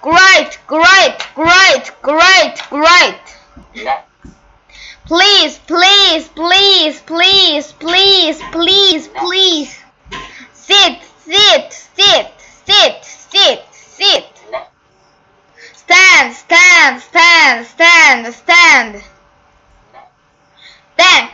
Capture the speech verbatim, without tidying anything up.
great, great, great, great, great. Please, please, please, please, please, please, please. Sit, sit, sit, sit, sit, sit. Stand, stand, stand, stand, stand. Thanks.